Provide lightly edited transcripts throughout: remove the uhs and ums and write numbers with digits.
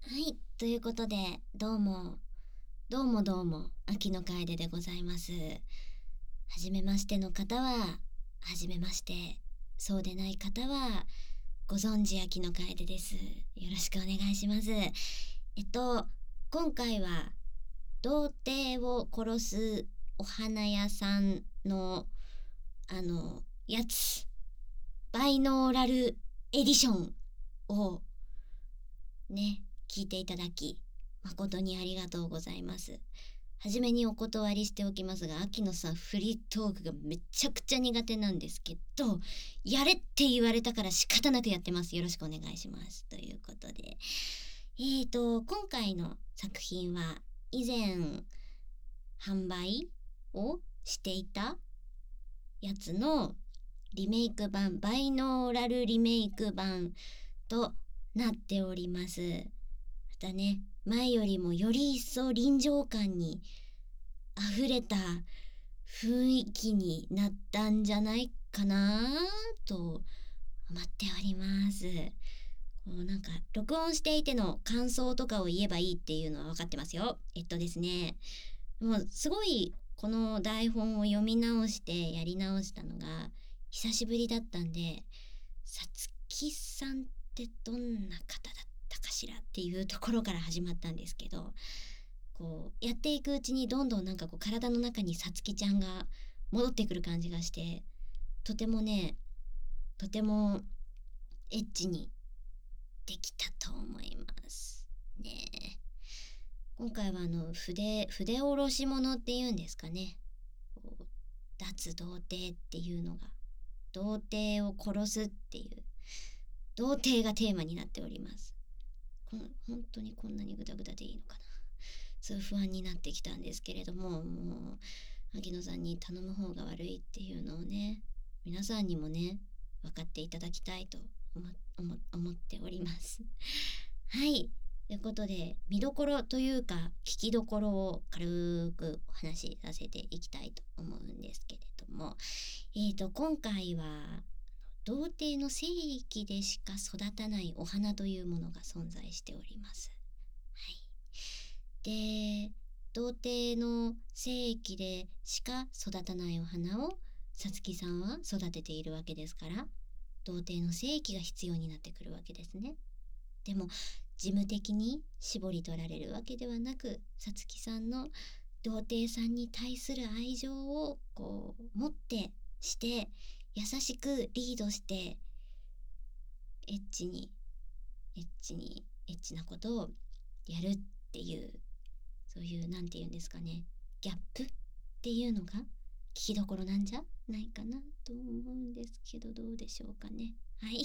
はい、ということで、どうも、秋の楓でございます。はじめましての方は、はじめまして。そうでない方は、ご存知秋の楓です。よろしくお願いします。今回は、童貞を殺すお花屋さんの、やつ、バイノーラルエディションを、ね、聞いていただき誠にありがとうございます。はじめにお断りしておきますが、秋野さんフリートークがめちゃくちゃ苦手なんですけど、やれって言われたから仕方なくやってます。よろしくお願いします。ということで、今回の作品は以前販売をしていたやつのリメイク版、バイノーラルリメイク版となっております。またね、前よりもより一層臨場感にあふれた雰囲気になったんじゃないかなと思っております。こうなんか録音していての感想とかを言えばいいっていうのは分かってますよ。ですね、もうすごいこの台本を読み直してやり直したのが久しぶりだったんで、さつきさんってどんな方だったかしらっていうところから始まったんですけど、こうやっていくうちにどんどんなんかこう体の中にさつきちゃんが戻ってくる感じがして、とてもね、とてもエッチにできたと思いますね。今回は筆下ろし物っていうんですかね、こう脱童貞っていうのが、童貞を殺すっていう童貞がテーマになっております。本当にこんなにグダグダでいいのかな、そう不安になってきたんですけれども、もう秋野さんに頼む方が悪いっていうのをね、皆さんにもね分かっていただきたいと思っておりますはい、ということで見どころというか聞きどころを軽くお話しさせていきたいと思うんですけれども、今回は童貞の聖域でしか育たないお花というものが存在しております。はい。で、童貞の聖域でしか育たないお花をさつきさんは育てているわけですから、童貞の聖域が必要になってくるわけですね。でも事務的に絞り取られるわけではなく、さつきさんの童貞さんに対する愛情をこう持ってして優しくリードしてエッチなことをやるっていう、そういうなんて言うんですかね、ギャップっていうのが聞きどころなんじゃないかなと思うんですけど、どうでしょうかね。はい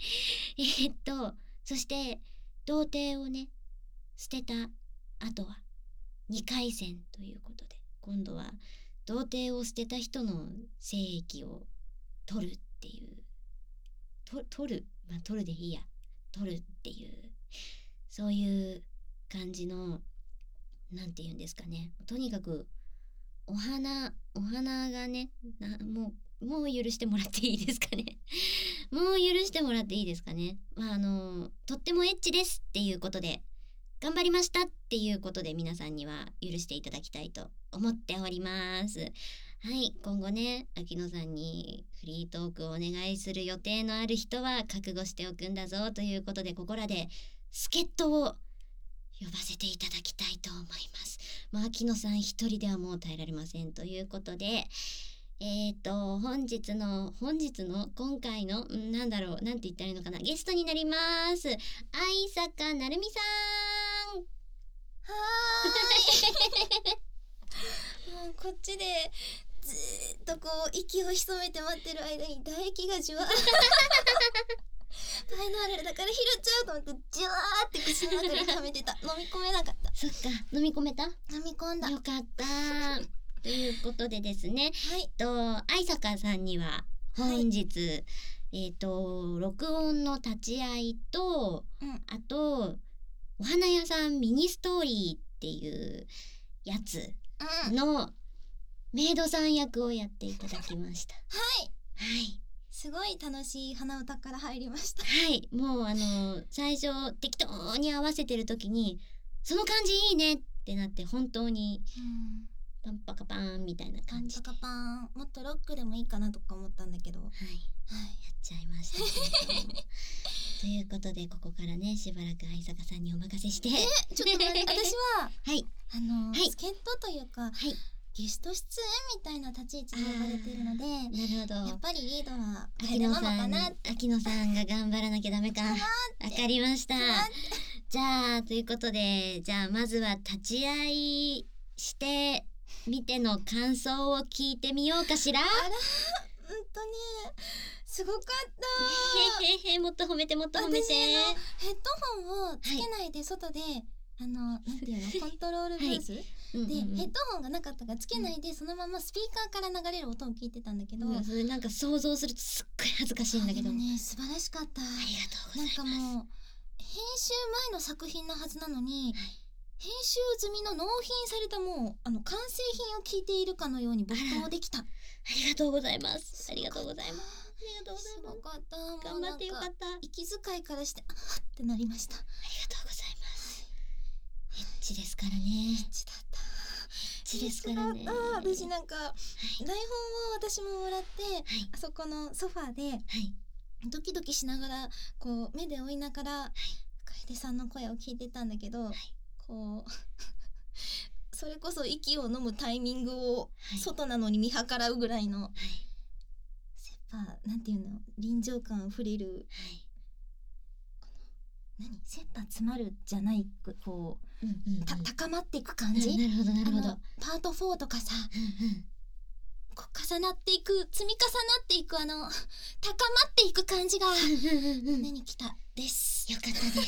そして童貞をね捨てた後は2回戦ということで、今度は童貞を捨てた人の精液を取るっていう、取る、まあ取るでいいや、取るっていう、そういう感じの、なんて言うんですかね、とにかくお花がね、もう許してもらっていいですかねもう許してもらっていいですかね。とってもエッチですっていうことで、頑張りましたっていうことで皆さんには許していただきたいと思っております。はい、今後ね、秋野さんにフリートークをお願いする予定のある人は覚悟しておくんだぞということで、ここらで助っ人を呼ばせていただきたいと思います。秋野さん一人ではもう耐えられませんということで、本日の今回のなんて言ったらいいのかな、ゲストになります。愛坂なるみさん。 はーいもうこっちでずーっとこう息を潜めて待ってる間に唾液がじわーバイノーラルだから拾っちゃうと思ってじわーって口の中に溜めてた。飲み込めなかった。 そっか、飲み込めた？ 飲み込んだ。 よかったということでですね、愛坂さんには本日、録音の立ち会いと、あとお花屋さんミニストーリーっていうやつのメイドさん役をやっていただきました。 はい、 はい、 すすごい楽しい鼻歌から入りました。 はい、もう最初適当に合わせてる時にその感じいいねってなって、本当にパンパカパーンみたいなパン感じで、 パカパーン、もっとロックでもいいかなとか思ったんだけど、はい、 やっちゃいましたけれどもということで、ここからねしばらく愛坂さんにお任せして、 ちょっと待って、私ははいはい助っ人というか、ゲスト出演みたいな立ち位置で呼ばれているので、 なるほど、 やっぱりリードは秋野さんが頑張らなきゃダメか。わかりました。じゃあということで、じゃあまずは立ち会いしてみての感想を聞いてみようかしら。 すごかった。 もっと褒めてもっと褒めて。 ヘッドホンをつけないで外で、なんていうの、コントロールブース、でヘッドホンがなかったからつけないで、そのままスピーカーから流れる音を聞いてたんだけど、 それなんか想像するとすっごい恥ずかしいんだけど、 でもね、素晴らしかった。ありがとうございます。 なんかもう編集前の作品のはずなのに、編集済みの納品されたもう完成品を聞いているかのように没頭できた。 ありがとうございます。ありがとうございます。 すごかった。 頑張ってよかった。 息遣いからしてってなりました。ありがとうございます。エッチですからね。 エッチだった。 エッチですからね。 私なんか、台本を私ももらって、あそこのソファーで、ドキドキしながらこう目で追いながら、楓さんの声を聞いてたんだけど、こうそれこそ息を飲むタイミングを外なのに見計らうぐらいの、なんていうの、臨場感あふれる、切羽詰まるじゃないこう、高まっていく感じ。 なるほどなるほど。 パート4とかさ、こう重なっていく、積み重なっていく高まっていく感じが胸にきたです。 よかったです。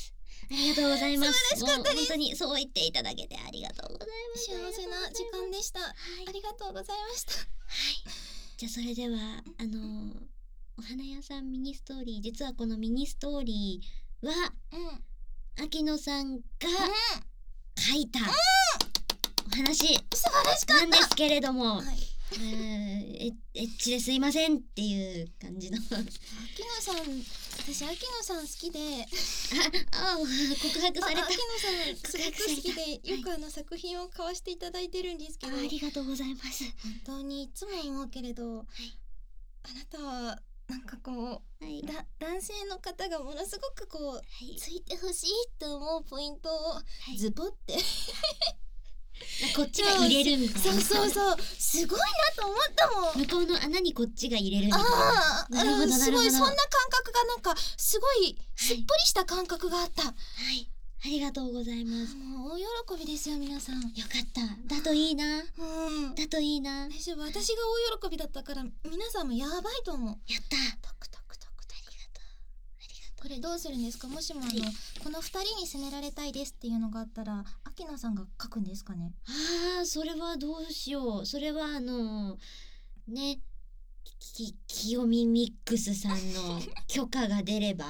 ありがとうございます。 素晴らしかったです。 本当にそう言っていただけてありがとうございます。 幸せな時間でした。ありがとうございました。 じゃあそれではお花屋さんミニストーリー、実はこのミニストーリーは、秋野さんが書いたお話なんですけれども、エッチですいませんっていう感じの。 秋野さん、私秋野さん好きで告白された。 秋野さんすごく好きで、よく作品を買わせていただいてるんですけど、 ありがとうございます。 本当にいつも思うけれど、あなたはなんかこう、男性の方がものすごくこう、ついてほしいと思うポイントをズボってこっちが入れるみたいな。 そうすごいなと思ったもん。 向こうの穴にこっちが入れるみたいな。 すごい、そんな感覚がなんかすごいすっぽりした感覚があった。 ありがとうございます。 もう大喜びですよ皆さん。 よかった。だといいな。だといいな。 大丈夫、私が大喜びだったから皆さんもやばいと思う。 やった。 トクトクトク。ありがとう。これどうするんですか？もしもこの2人に責められたいですっていうのがあったら、秋野さんが書くんですかね？ それはどうしよう。それはね、清見ミックスさんの許可が出れば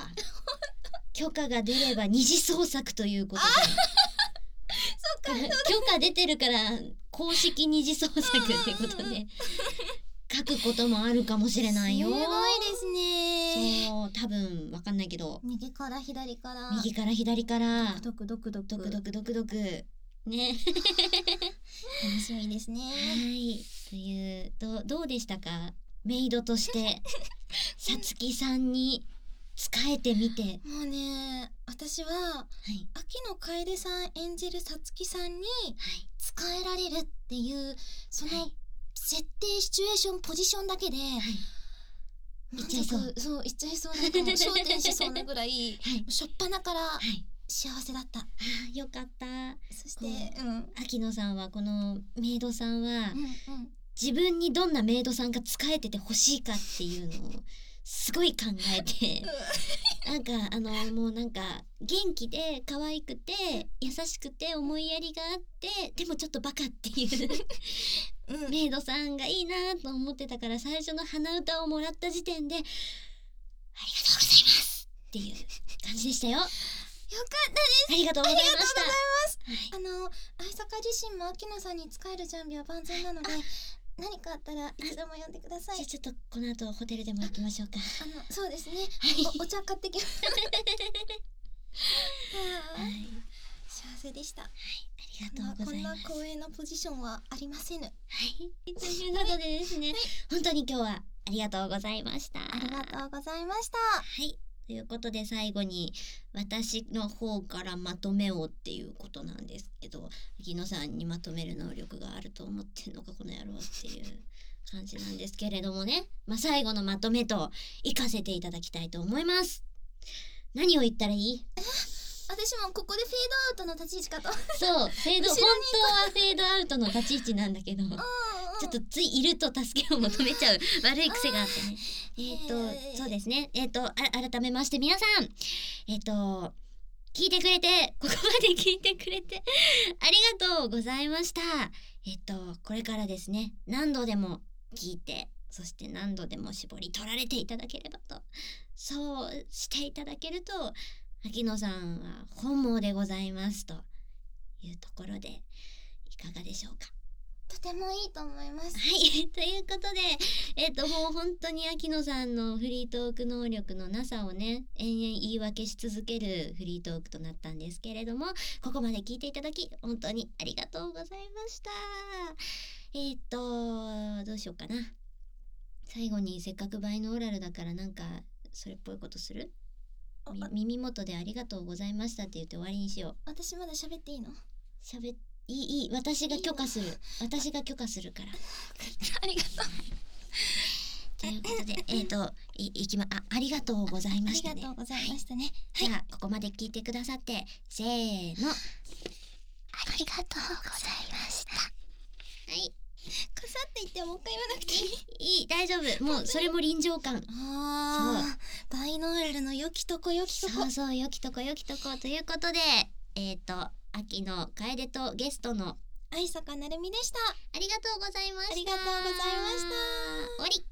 二次創作ということで許可出てるから公式二次創作ってことで書くこともあるかもしれないよ。 すごいですね。 そう、多分わかんないけど、 右から左からドクドクね楽しみですね。 というどうでしたか、メイドとしてさつきさんに仕えてみて。 もうね、私は、秋野楓さん演じるさつきさんに仕えられるっていうその設定、シチュエーション、ポジションだけで、 いっちゃいそう。 そう、いっちゃいそうな、焦点しそうなぐらい、しょっぱなから幸せだった。 よかった。 そして、 秋野さんはこのメイドさんは、自分にどんなメイドさんが仕えててほしいかっていうのをすごい考えてなんかもうなんか元気で可愛くて優しくて思いやりがあってでもちょっとバカっていうメイドさんがいいなと思ってたから、最初の鼻歌をもらった時点でありがとうございますっていう感じでしたよ。よかったです。ありがとうございました。 愛坂自身も秋野さんに仕える準備は万全なので何かあったらいつでも呼んでください。 じゃあちょっとこの後ホテルでも行きましょうか。 そうですね。お茶買ってきます。はい、幸せでした。はい、 ありがとうございます。 こんな光栄なポジションはありませぬ。はい、 ということでですね、本当に今日はありがとうございました。 ありがとうございました。 はい。ということで最後に私の方からまとめをっていうことなんですけど、秋野さんにまとめる能力があると思ってんのかこの野郎っていう感じなんですけれどもね、最後のまとめと行かせていただきたいと思います。何を言ったらいい？ 私もここでフェードアウトの立ち位置かと。 そう、フェード、本当はフェードアウトの立ち位置なんだけど、ちょっとついいると助けを求めちゃう悪い癖があってね。そうですね。改めまして皆さん、聞いてくれて、ここまで聞いてくれてありがとうございました。これからですね、何度でも聞いて、そして何度でも絞り取られていただければと、そうしていただけると、秋野さんは本望でございますというところでいかがでしょうか。 とてもいいと思います。 はい、ということで、もう本当に秋野さんのフリートーク能力のなさをね、延々言い訳し続けるフリートークとなったんですけれども、ここまで聞いていただき本当にありがとうございました。どうしようかな。最後にせっかくバイノーラルだからなんかそれっぽいことする？耳元でありがとうございましたって言って終わりにしよう。 私まだ喋っていいの？ いい、私が許可する。私が許可するから。 ありがとう。 ということで、ありがとうございましたね。 ありがとうございましたね。 じゃあ、ここまで聞いてくださって、せーの。ありがとうございました。はい。かさって言ってもう一回言わなくていい？ 大丈夫。もうそれも臨場感。 そう。バイノーラルの良きとこ良きとこ。 そう、良きとこ良きとこということで、秋の楓とゲストの愛坂なるみでした。 ありがとうございました。 ありがとうございました。 終わり。